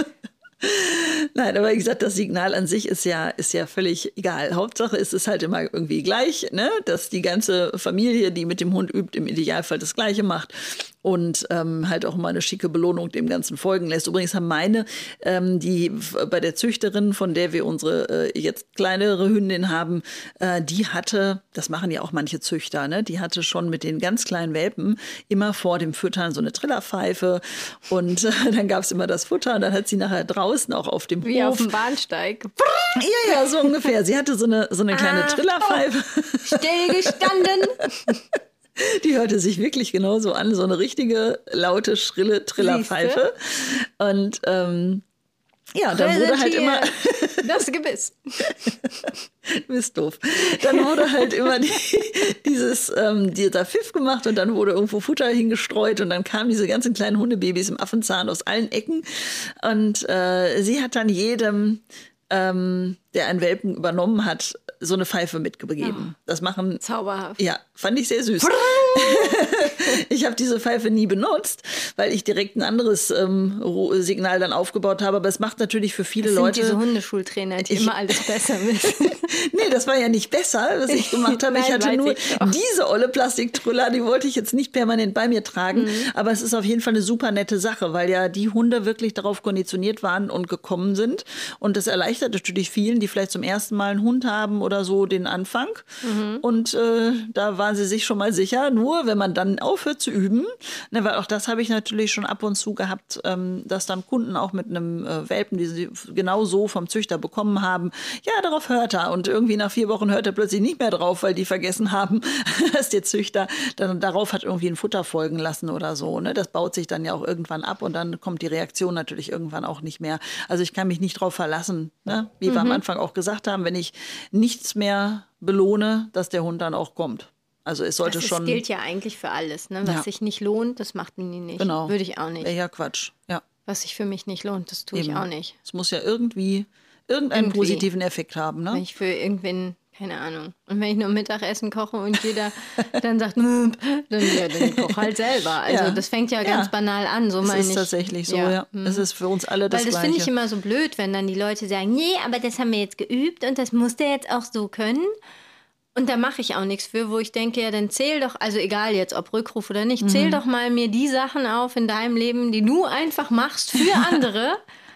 [SPEAKER 1] Nein, aber wie gesagt, das Signal an sich ist ja, ist ja völlig egal. Hauptsache ist es halt immer irgendwie gleich, ne? Dass die ganze Familie, die mit dem Hund übt, im Idealfall das Gleiche macht und ähm, halt auch mal eine schicke Belohnung dem Ganzen folgen lässt. Übrigens haben meine, ähm, die bei der Züchterin, von der wir unsere äh, jetzt kleinere Hündin haben, äh, die hatte, das machen ja auch manche Züchter, ne? Die hatte schon mit den ganz kleinen Welpen immer vor dem Füttern so eine Trillerpfeife und äh, dann gab es immer das Futter und dann hat sie nachher draußen auch auf dem
[SPEAKER 2] Wie
[SPEAKER 1] Hof.
[SPEAKER 2] auf dem Bahnsteig.
[SPEAKER 1] Ja, ja, so ungefähr. Sie hatte so eine, so eine kleine
[SPEAKER 2] Ach,
[SPEAKER 1] Trillerpfeife.
[SPEAKER 2] Oh, stillgestanden.
[SPEAKER 1] Die hörte sich wirklich genauso an, so eine richtige, laute, schrille Trillerpfeife. Und ähm, ja, dann wurde halt immer...
[SPEAKER 2] Das Gebiss.
[SPEAKER 1] Du bist doof. Dann wurde halt immer die, dieses, ähm, dieser Pfiff gemacht und dann wurde irgendwo Futter hingestreut und dann kamen diese ganzen kleinen Hundebabys im Affenzahn aus allen Ecken. Und äh, sie hat dann jedem, ähm, der einen Welpen übernommen hat, so eine Pfeife mitgegeben. Oh, das machen...
[SPEAKER 2] Zauberhaft.
[SPEAKER 1] Ja, fand ich sehr süß. Ich habe diese Pfeife nie benutzt, weil ich direkt ein anderes ähm, Signal dann aufgebaut habe. Aber es macht natürlich für viele
[SPEAKER 2] das sind
[SPEAKER 1] Leute...
[SPEAKER 2] diese Hundeschultrainer, die
[SPEAKER 1] ich,
[SPEAKER 2] immer alles besser wissen.
[SPEAKER 1] Nee, das war ja nicht besser, was ich gemacht habe.
[SPEAKER 2] Nein,
[SPEAKER 1] ich hatte nur
[SPEAKER 2] ich
[SPEAKER 1] diese olle Plastiktrüller, die wollte ich jetzt nicht permanent bei mir tragen. Mhm. Aber es ist auf jeden Fall eine super nette Sache, weil ja die Hunde wirklich darauf konditioniert waren und gekommen sind. Und das erleichtert natürlich vielen, die vielleicht zum ersten Mal einen Hund haben oder so, den Anfang. Mhm. Und äh, da waren sie sich schon mal sicher. Nur wenn man dann aufhört zu üben, ne, weil auch das habe ich natürlich schon ab und zu gehabt, ähm, dass dann Kunden auch mit einem äh, Welpen, die sie genau so vom Züchter bekommen haben, ja, darauf hört er. Und irgendwie nach vier Wochen hört er plötzlich nicht mehr drauf, weil die vergessen haben, dass der Züchter dann darauf hat irgendwie ein Futter folgen lassen oder so. Ne? Das baut sich dann ja auch irgendwann ab und dann kommt die Reaktion natürlich irgendwann auch nicht mehr. Also ich kann mich nicht drauf verlassen, ne? Wie mhm. wir am Anfang auch gesagt haben, wenn ich nichts mehr belohne, dass der Hund dann auch kommt. Also es sollte
[SPEAKER 2] das ist,
[SPEAKER 1] schon...
[SPEAKER 2] gilt ja eigentlich für alles. Ne? Was ja. sich nicht lohnt, das macht Nini nicht.
[SPEAKER 1] Genau.
[SPEAKER 2] Würde ich auch nicht.
[SPEAKER 1] Ja, ja, Quatsch. Ja.
[SPEAKER 2] Was sich für mich nicht lohnt, das tue Eben. ich auch nicht.
[SPEAKER 1] Es muss ja irgendwie irgendeinen
[SPEAKER 2] irgendwie.
[SPEAKER 1] positiven Effekt haben. Ne?
[SPEAKER 2] Wenn ich für irgendwen, keine Ahnung. Und wenn ich nur Mittagessen koche und jeder dann sagt, dann, ja, dann koch halt selber. Also ja. das fängt ja ganz ja. banal an. So
[SPEAKER 1] das
[SPEAKER 2] meine
[SPEAKER 1] ist
[SPEAKER 2] ich.
[SPEAKER 1] tatsächlich so, ja. ja. Es ist für uns alle das
[SPEAKER 2] Weil das
[SPEAKER 1] Gleiche.
[SPEAKER 2] finde ich immer so blöd, wenn dann die Leute sagen, nee, aber das haben wir jetzt geübt und das muss der jetzt auch so können. Und da mache ich auch nichts für, wo ich denke, ja, dann zähl doch, also egal jetzt, ob Rückruf oder nicht, mhm. zähl doch mal mir die Sachen auf in deinem Leben, die du einfach machst für andere,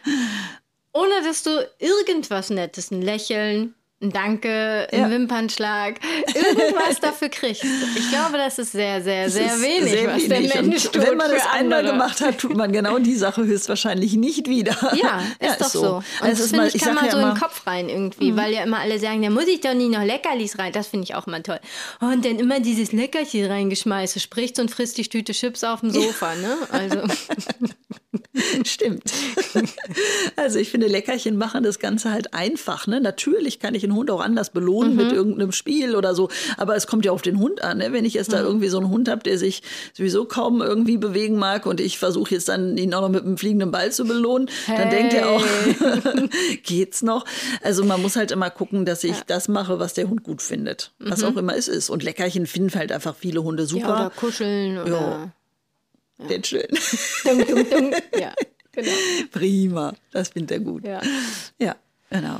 [SPEAKER 2] ohne dass du irgendwas Nettes, ein Lächeln, ein Danke, ein ja. Wimpernschlag, irgendwas dafür kriegst. Ich glaube, das ist sehr, sehr, sehr wenig, sehr was wenig. Der Mensch tut.
[SPEAKER 1] Wenn man das einmal
[SPEAKER 2] andere.
[SPEAKER 1] gemacht hat, tut man genau die Sache höchstwahrscheinlich nicht wieder.
[SPEAKER 2] Ja, ist ja, doch ist so. so. Und also das finde ich, ich kann man ja so in den Kopf rein irgendwie, mhm. weil ja immer alle sagen, da muss ich doch nie noch Leckerlis rein. Das finde ich auch immer toll. Und dann immer dieses Leckerchen reingeschmeiße, spricht und frisst die Tüte Chips auf dem Sofa. Ne? Also.
[SPEAKER 1] Stimmt. Also ich finde, Leckerchen machen das Ganze halt einfach. Ne? Natürlich kann ich einen Hund auch anders belohnen mhm. mit irgendeinem Spiel oder so, aber es kommt ja auf den Hund an. Ne? Wenn ich jetzt mhm. da irgendwie so einen Hund habe, der sich sowieso kaum irgendwie bewegen mag und ich versuche jetzt dann ihn auch noch mit einem fliegenden Ball zu belohnen, hey. dann denkt er auch, geht's noch? Also man muss halt immer gucken, dass ich ja. das mache, was der Hund gut findet. Was mhm. auch immer es ist. Und Leckerchen finden halt einfach viele Hunde super.
[SPEAKER 2] Ja, oder kuscheln oder...
[SPEAKER 1] Ja. Ja. Wird schön.
[SPEAKER 2] Dung, dung, dung. Ja, genau.
[SPEAKER 1] Prima, das findet er gut.
[SPEAKER 2] Ja.
[SPEAKER 1] ja, genau.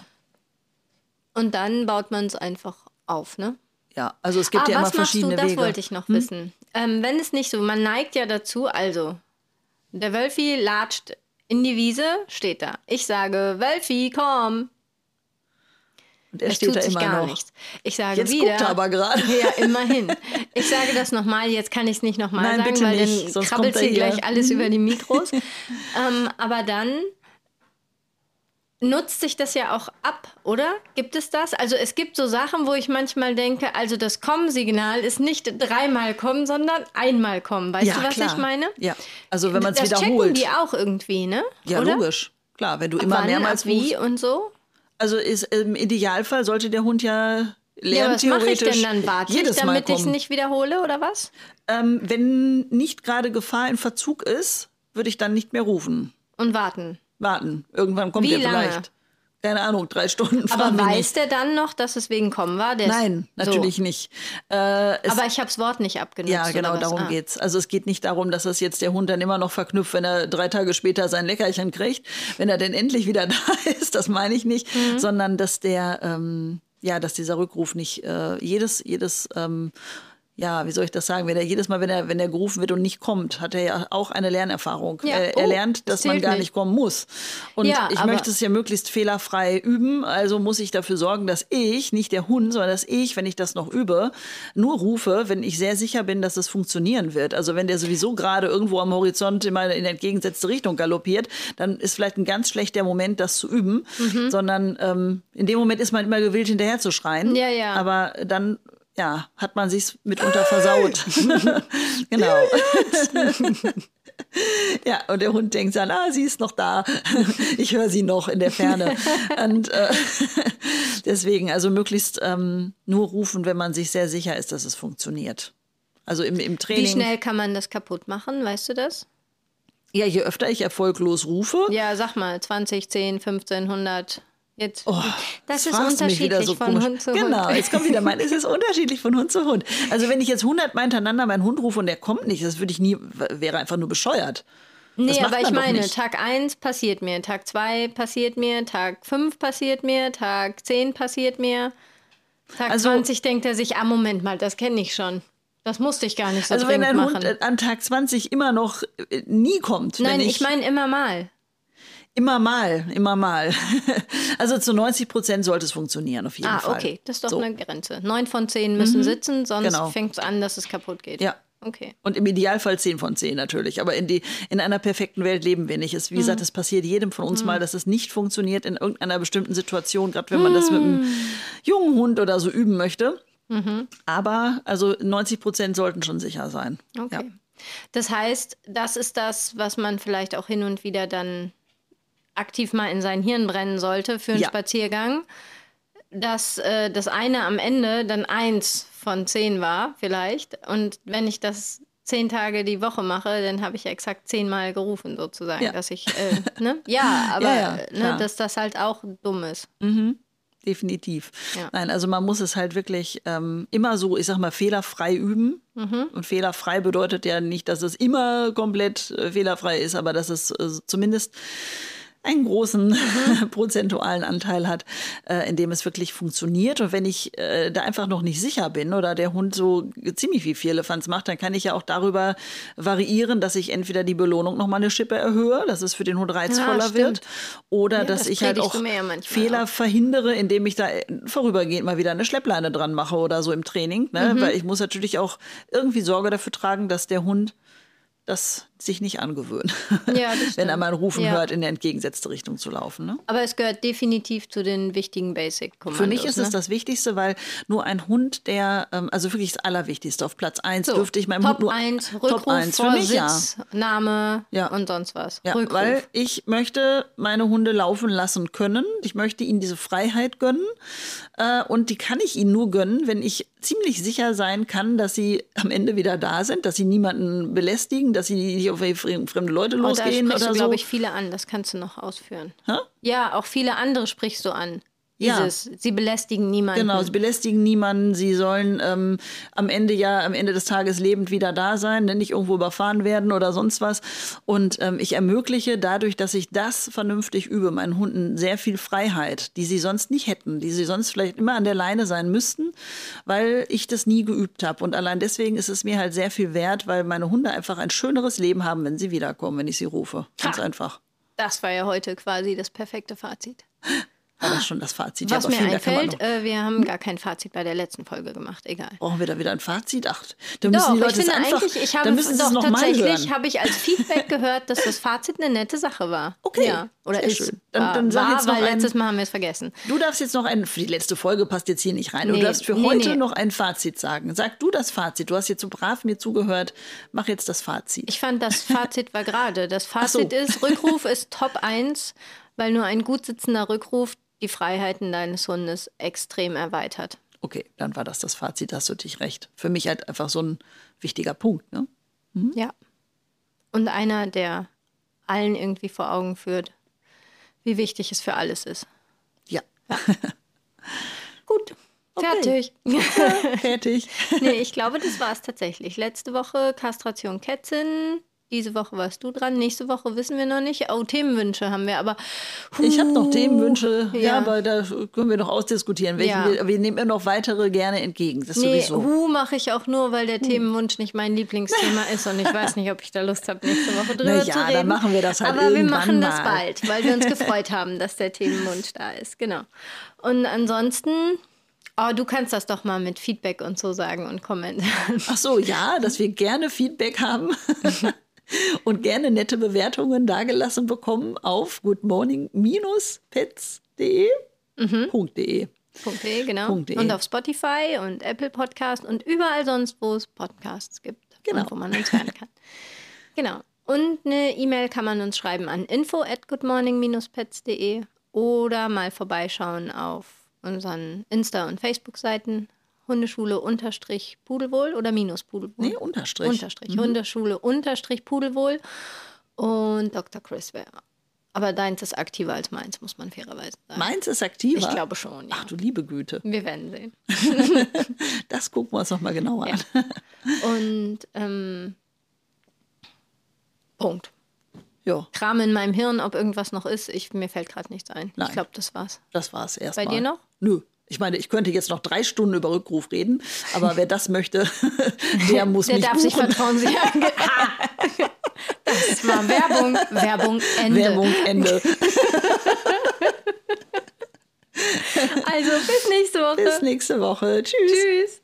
[SPEAKER 2] Und dann baut man es einfach auf, ne?
[SPEAKER 1] Ja, also es gibt
[SPEAKER 2] ah,
[SPEAKER 1] ja immer verschiedene Wege.
[SPEAKER 2] Was machst du? Das wollte ich noch hm? wissen. Ähm, wenn es nicht so, man neigt ja dazu, also der Wölfi latscht in die Wiese, steht da. Ich sage, Wölfi, komm.
[SPEAKER 1] Und er
[SPEAKER 2] es
[SPEAKER 1] steht
[SPEAKER 2] tut
[SPEAKER 1] da
[SPEAKER 2] sich
[SPEAKER 1] immer
[SPEAKER 2] gar
[SPEAKER 1] noch.
[SPEAKER 2] nichts. Ich sage
[SPEAKER 1] Jetzt
[SPEAKER 2] wieder.
[SPEAKER 1] guckt er aber gerade.
[SPEAKER 2] Ja, immerhin. Ich sage das nochmal, jetzt kann ich es nicht nochmal
[SPEAKER 1] Nein,
[SPEAKER 2] sagen,
[SPEAKER 1] bitte
[SPEAKER 2] weil
[SPEAKER 1] nicht,
[SPEAKER 2] dann
[SPEAKER 1] sonst
[SPEAKER 2] krabbelt
[SPEAKER 1] kommt er
[SPEAKER 2] hier
[SPEAKER 1] hier.
[SPEAKER 2] gleich alles über die Mikros. ähm, aber dann nutzt sich das ja auch ab, oder? Gibt es das? Also es gibt so Sachen, wo ich manchmal denke, also das Komm-Signal ist nicht dreimal kommen, sondern einmal kommen. Weißt
[SPEAKER 1] Ja,
[SPEAKER 2] du, was
[SPEAKER 1] klar.
[SPEAKER 2] ich meine?
[SPEAKER 1] Ja, also wenn man es
[SPEAKER 2] Das checken
[SPEAKER 1] wiederholt.
[SPEAKER 2] die auch irgendwie, ne?
[SPEAKER 1] Ja,
[SPEAKER 2] oder?
[SPEAKER 1] logisch. Klar, wenn du
[SPEAKER 2] Ab
[SPEAKER 1] immer
[SPEAKER 2] wann,
[SPEAKER 1] mehrmals
[SPEAKER 2] ab wie
[SPEAKER 1] rufst.
[SPEAKER 2] und so?
[SPEAKER 1] Also ist, im Idealfall sollte der Hund ja lernen,
[SPEAKER 2] Ja, was mache ich
[SPEAKER 1] theoretisch
[SPEAKER 2] denn dann? Warte ich,
[SPEAKER 1] jedes Mal
[SPEAKER 2] damit ich es
[SPEAKER 1] kommen.
[SPEAKER 2] nicht wiederhole, oder was?
[SPEAKER 1] Ähm, wenn nicht gerade Gefahr in Verzug ist, würde ich dann nicht mehr rufen.
[SPEAKER 2] Und warten.
[SPEAKER 1] Warten. Irgendwann kommt
[SPEAKER 2] Wie
[SPEAKER 1] er
[SPEAKER 2] lange?
[SPEAKER 1] vielleicht. Keine Ahnung, drei Stunden
[SPEAKER 2] Aber
[SPEAKER 1] fahren wir
[SPEAKER 2] weiß
[SPEAKER 1] nicht.
[SPEAKER 2] der dann noch, dass es wegen Kommen war? Der ist-
[SPEAKER 1] Nein,
[SPEAKER 2] so.
[SPEAKER 1] natürlich nicht. Äh, es,
[SPEAKER 2] Aber ich habe das Wort nicht abgenutzt.
[SPEAKER 1] ja, genau,
[SPEAKER 2] oder was?
[SPEAKER 1] darum
[SPEAKER 2] Ah.
[SPEAKER 1] geht's. Also es geht nicht darum, dass es jetzt der Hund dann immer noch verknüpft, wenn er drei Tage später sein Leckerchen kriegt, wenn er denn endlich wieder da ist, das meine ich nicht,
[SPEAKER 2] Mhm.
[SPEAKER 1] sondern dass der, ähm, ja, dass dieser Rückruf nicht äh, jedes, jedes, ähm, ja, wie soll ich das sagen, wenn er jedes Mal, wenn er, wenn er gerufen wird und nicht kommt, hat er ja auch eine Lernerfahrung.
[SPEAKER 2] Ja.
[SPEAKER 1] Er, er
[SPEAKER 2] Oh,
[SPEAKER 1] lernt,
[SPEAKER 2] das
[SPEAKER 1] dass man
[SPEAKER 2] zählt
[SPEAKER 1] gar
[SPEAKER 2] nicht.
[SPEAKER 1] nicht kommen muss. Und
[SPEAKER 2] Ja,
[SPEAKER 1] ich
[SPEAKER 2] aber-
[SPEAKER 1] möchte es ja möglichst fehlerfrei üben, also muss ich dafür sorgen, dass ich, nicht der Hund, sondern dass ich, wenn ich das noch übe, nur rufe, wenn ich sehr sicher bin, dass es funktionieren wird. Also wenn der sowieso gerade irgendwo am Horizont immer in entgegengesetzte Richtung galoppiert, dann ist vielleicht ein ganz schlechter Moment, das zu üben,
[SPEAKER 2] Mhm.
[SPEAKER 1] sondern ähm, in dem Moment ist man immer gewillt, hinterher zu schreien.
[SPEAKER 2] Ja, ja.
[SPEAKER 1] Aber dann ja, hat man sich's mitunter versaut. Genau. Ja, und der Hund denkt dann, ah, sie ist noch da. Ich höre sie noch in der Ferne. Und äh, deswegen, also möglichst ähm, nur rufen, wenn man sich sehr sicher ist, dass es funktioniert. Also im, im Training.
[SPEAKER 2] Wie schnell kann man das kaputt machen? Weißt du das?
[SPEAKER 1] Ja, je öfter ich erfolglos rufe.
[SPEAKER 2] Ja, sag mal, zwanzig, zehn, fünfzehn, hundert. Jetzt.
[SPEAKER 1] Oh,
[SPEAKER 2] das
[SPEAKER 1] jetzt
[SPEAKER 2] ist
[SPEAKER 1] fragst du mich wieder
[SPEAKER 2] unterschiedlich
[SPEAKER 1] so
[SPEAKER 2] von
[SPEAKER 1] komisch.
[SPEAKER 2] Hund zu
[SPEAKER 1] Genau,
[SPEAKER 2] Hund.
[SPEAKER 1] jetzt kommt wieder mein, es ist unterschiedlich von Hund zu Hund. Also wenn ich jetzt hundert Mal hintereinander meinen Hund rufe und der kommt nicht, das würde ich nie, wäre einfach nur bescheuert. Das
[SPEAKER 2] Nee,
[SPEAKER 1] macht
[SPEAKER 2] aber ich
[SPEAKER 1] man doch
[SPEAKER 2] meine,
[SPEAKER 1] nicht.
[SPEAKER 2] Tag eins passiert mir, Tag zwei passiert mir, Tag fünf passiert mir, Tag zehn passiert mir, Tag
[SPEAKER 1] Also-
[SPEAKER 2] zwanzig denkt er sich, ah, Moment mal, das kenne ich schon. Das musste ich gar nicht so
[SPEAKER 1] Also wenn
[SPEAKER 2] dringend
[SPEAKER 1] ein
[SPEAKER 2] machen.
[SPEAKER 1] Hund äh, an Tag zwanzig immer noch äh, nie kommt,
[SPEAKER 2] Nein,
[SPEAKER 1] wenn
[SPEAKER 2] ich meine immer mal.
[SPEAKER 1] immer mal, immer mal. Also zu neunzig Prozent sollte es funktionieren, auf jeden
[SPEAKER 2] Ah,
[SPEAKER 1] Fall.
[SPEAKER 2] okay, das ist doch
[SPEAKER 1] So.
[SPEAKER 2] eine Grenze. Neun von zehn müssen sitzen, sonst
[SPEAKER 1] Genau.
[SPEAKER 2] fängt es an, dass es kaputt geht.
[SPEAKER 1] Ja.
[SPEAKER 2] Okay.
[SPEAKER 1] Und im Idealfall zehn von zehn natürlich. Aber in, die, in einer perfekten Welt leben wir nicht. Es, wie gesagt, es passiert jedem von uns mal, dass es nicht funktioniert in irgendeiner bestimmten Situation, gerade wenn man das mit einem jungen Hund oder so üben möchte. Aber also neunzig Prozent sollten schon sicher sein.
[SPEAKER 2] Okay.
[SPEAKER 1] Ja.
[SPEAKER 2] Das heißt, das ist das, was man vielleicht auch hin und wieder dann aktiv mal in sein Hirn brennen sollte für einen
[SPEAKER 1] Ja.
[SPEAKER 2] Spaziergang. Dass äh, das eine am Ende dann eins von zehn war, vielleicht. Und wenn ich das zehn Tage die Woche mache, dann habe ich exakt zehnmal gerufen, sozusagen.
[SPEAKER 1] Ja.
[SPEAKER 2] Dass ich, äh, ne? Ja, aber
[SPEAKER 1] Ja, ja,
[SPEAKER 2] äh, ne,
[SPEAKER 1] klar.
[SPEAKER 2] dass das halt auch dumm ist.
[SPEAKER 1] Definitiv.
[SPEAKER 2] Ja.
[SPEAKER 1] Nein, also man muss es halt wirklich ähm, immer so, ich sag mal, fehlerfrei üben. Und fehlerfrei bedeutet ja nicht, dass es immer komplett äh, fehlerfrei ist, aber dass es äh, zumindest einen großen prozentualen Anteil hat, äh, in dem es wirklich funktioniert. Und wenn ich äh, da einfach noch nicht sicher bin oder der Hund so ziemlich wie Vierlefanz macht, dann kann ich ja auch darüber variieren, dass ich entweder die Belohnung noch mal eine Schippe erhöhe, dass es für den Hund reizvoller
[SPEAKER 2] stimmt.
[SPEAKER 1] wird, oder
[SPEAKER 2] Ja,
[SPEAKER 1] dass
[SPEAKER 2] das
[SPEAKER 1] ich halt
[SPEAKER 2] predigst
[SPEAKER 1] auch
[SPEAKER 2] du mir ja manchmal
[SPEAKER 1] Fehler
[SPEAKER 2] auch.
[SPEAKER 1] verhindere, indem ich da vorübergehend mal wieder eine Schleppleine dran mache oder so im Training. Ne?
[SPEAKER 2] Mhm.
[SPEAKER 1] Weil ich muss natürlich auch irgendwie Sorge dafür tragen, dass der Hund das sich nicht angewöhnt,
[SPEAKER 2] Ja, das
[SPEAKER 1] wenn er
[SPEAKER 2] stimmt.
[SPEAKER 1] mal ein Rufen
[SPEAKER 2] Ja.
[SPEAKER 1] hört, in der entgegengesetzte Richtung zu laufen. Ne?
[SPEAKER 2] Aber es gehört definitiv zu den wichtigen Basic-Kommandos.
[SPEAKER 1] Für mich ist
[SPEAKER 2] ne?
[SPEAKER 1] es das Wichtigste, weil nur ein Hund, der, ähm, also wirklich das Allerwichtigste, auf Platz eins
[SPEAKER 2] So,
[SPEAKER 1] dürfte ich meinem
[SPEAKER 2] Top
[SPEAKER 1] Hund nur...
[SPEAKER 2] eins,
[SPEAKER 1] Top
[SPEAKER 2] Rückruf,
[SPEAKER 1] eins für mich, ja.
[SPEAKER 2] Vorsitz, Name
[SPEAKER 1] Ja.
[SPEAKER 2] und sonst was.
[SPEAKER 1] Ja,
[SPEAKER 2] Rückruf.
[SPEAKER 1] weil ich möchte meine Hunde laufen lassen können. Ich möchte ihnen diese Freiheit gönnen. Äh, und die kann ich ihnen nur gönnen, wenn ich ziemlich sicher sein kann, dass sie am Ende wieder da sind, dass sie niemanden belästigen, dass sie nicht auf fremde Leute
[SPEAKER 2] Und da
[SPEAKER 1] losgehen
[SPEAKER 2] sprichst
[SPEAKER 1] oder
[SPEAKER 2] du,
[SPEAKER 1] so.
[SPEAKER 2] glaube ich, viele an. Das kannst du noch ausführen.
[SPEAKER 1] Hä?
[SPEAKER 2] Ja, auch viele andere sprichst du an.
[SPEAKER 1] Ja.
[SPEAKER 2] Dieses, sie belästigen niemanden.
[SPEAKER 1] Genau, sie belästigen niemanden, sie sollen ähm, am Ende ja, am Ende des Tages lebend wieder da sein, ne? Nicht irgendwo überfahren werden oder sonst was. Und ähm, ich ermögliche dadurch, dass ich das vernünftig übe, meinen Hunden sehr viel Freiheit, die sie sonst nicht hätten, die sie sonst vielleicht immer an der Leine sein müssten, weil ich das nie geübt habe. Und allein deswegen ist es mir halt sehr viel wert, weil meine Hunde einfach ein schöneres Leben haben, wenn sie wiederkommen, wenn ich sie rufe. Ganz
[SPEAKER 2] Ha.
[SPEAKER 1] einfach.
[SPEAKER 2] Das war ja heute quasi das perfekte Fazit.
[SPEAKER 1] War das schon das Fazit? Ja,
[SPEAKER 2] Was
[SPEAKER 1] aber
[SPEAKER 2] mir
[SPEAKER 1] viel mehr kann man
[SPEAKER 2] einfällt,
[SPEAKER 1] noch-
[SPEAKER 2] äh, wir haben gar kein Fazit bei der letzten Folge gemacht. Egal.
[SPEAKER 1] Brauchen wir da wieder ein Fazit? Ach, dann müssen
[SPEAKER 2] Doch,
[SPEAKER 1] die Leute
[SPEAKER 2] ich finde
[SPEAKER 1] es einfach,
[SPEAKER 2] eigentlich, ich habe
[SPEAKER 1] dann müssen sie es
[SPEAKER 2] doch
[SPEAKER 1] noch mal
[SPEAKER 2] tatsächlich
[SPEAKER 1] hören.
[SPEAKER 2] habe ich als Feedback gehört, dass das Fazit eine nette Sache war.
[SPEAKER 1] Okay,
[SPEAKER 2] Ja, oder
[SPEAKER 1] sehr
[SPEAKER 2] ist.
[SPEAKER 1] schön. Dann-
[SPEAKER 2] war,
[SPEAKER 1] dann sag
[SPEAKER 2] war,
[SPEAKER 1] jetzt noch
[SPEAKER 2] weil
[SPEAKER 1] ein-
[SPEAKER 2] letztes Mal haben wir es vergessen.
[SPEAKER 1] Du darfst jetzt noch ein, für die letzte Folge passt jetzt hier nicht rein, du
[SPEAKER 2] Nee,
[SPEAKER 1] darfst für
[SPEAKER 2] nee,
[SPEAKER 1] heute
[SPEAKER 2] nee.
[SPEAKER 1] noch ein Fazit sagen. Sag du das Fazit, du hast jetzt so brav mir zugehört, mach jetzt das Fazit.
[SPEAKER 2] Ich fand, das Fazit war gerade. Das Fazit
[SPEAKER 1] so.
[SPEAKER 2] ist, Rückruf ist Top eins, weil nur ein gut sitzender Rückruf die Freiheiten deines Hundes extrem erweitert.
[SPEAKER 1] Okay, dann war das das Fazit, hast du dich recht. Für mich halt einfach so ein wichtiger Punkt, ne?
[SPEAKER 2] Ja. Und einer, der allen irgendwie vor Augen führt, wie wichtig es für alles ist.
[SPEAKER 1] Ja.
[SPEAKER 2] Gut, fertig.
[SPEAKER 1] Fertig.
[SPEAKER 2] Nee, ich glaube, das war es tatsächlich. Letzte Woche Kastration Kätzin. Diese Woche warst du dran. Nächste Woche wissen wir noch nicht. Oh, Themenwünsche haben wir, aber.
[SPEAKER 1] Ich habe noch Themenwünsche, ja.
[SPEAKER 2] Ja.
[SPEAKER 1] aber da können wir noch ausdiskutieren. Welchen
[SPEAKER 2] Ja.
[SPEAKER 1] wir, wir nehmen ja noch weitere gerne entgegen. Das
[SPEAKER 2] Nee,
[SPEAKER 1] sowieso.
[SPEAKER 2] Hu mache ich auch nur, weil der Themenwunsch nicht mein Lieblingsthema ist und ich weiß nicht, ob ich da Lust habe, nächste Woche drüber
[SPEAKER 1] Na
[SPEAKER 2] zu
[SPEAKER 1] ja,
[SPEAKER 2] reden.
[SPEAKER 1] dann machen wir das halt
[SPEAKER 2] Aber wir
[SPEAKER 1] irgendwann
[SPEAKER 2] machen das
[SPEAKER 1] mal.
[SPEAKER 2] bald, weil wir uns gefreut haben, dass der Themenwunsch da ist. Genau. Und ansonsten, oh, du kannst das doch mal mit Feedback und so sagen und Kommentaren.
[SPEAKER 1] Ach so, ja, dass wir gerne Feedback haben und gerne nette Bewertungen dagelassen bekommen auf goodmorning pets punkt de. Punkt .de.
[SPEAKER 2] .de, genau.
[SPEAKER 1] Punkt de.
[SPEAKER 2] Und auf Spotify und Apple Podcast und überall sonst, wo es Podcasts gibt
[SPEAKER 1] Genau.
[SPEAKER 2] und wo man uns hören kann. Genau. Und eine E-Mail kann man uns schreiben an info at goodmorning pets punkt de oder mal vorbeischauen auf unseren Insta- und Facebook-Seiten. Hundeschule unterstrich Pudelwohl oder minus Pudelwohl?
[SPEAKER 1] Nee, Unterstrich.
[SPEAKER 2] Unterstrich. Hundeschule unterstrich Pudelwohl. Und Doktor Chris wäre. Aber deins ist aktiver als meins, muss man fairerweise sagen.
[SPEAKER 1] Meins ist aktiver?
[SPEAKER 2] Ich glaube schon, ja.
[SPEAKER 1] Ach du liebe Güte.
[SPEAKER 2] Wir werden sehen.
[SPEAKER 1] Das gucken wir uns noch mal genauer
[SPEAKER 2] Ja.
[SPEAKER 1] an.
[SPEAKER 2] Und ähm, Punkt.
[SPEAKER 1] Ja,
[SPEAKER 2] Kram in meinem Hirn, ob irgendwas noch ist. Ich, mir fällt gerade nichts ein.
[SPEAKER 1] Nein.
[SPEAKER 2] Ich glaube, das war's.
[SPEAKER 1] das war es erstmal.
[SPEAKER 2] Bei dir noch?
[SPEAKER 1] Nö. Ich meine, ich könnte jetzt noch drei Stunden über Rückruf reden, aber wer das möchte, der muss
[SPEAKER 2] Der
[SPEAKER 1] mich
[SPEAKER 2] darf
[SPEAKER 1] buchen.
[SPEAKER 2] sich vertrauen. Sich ah. Das war Werbung. Werbung, Ende.
[SPEAKER 1] Werbung, Ende.
[SPEAKER 2] Also bis nächste Woche.
[SPEAKER 1] Bis nächste Woche. Tschüss.
[SPEAKER 2] Tschüss.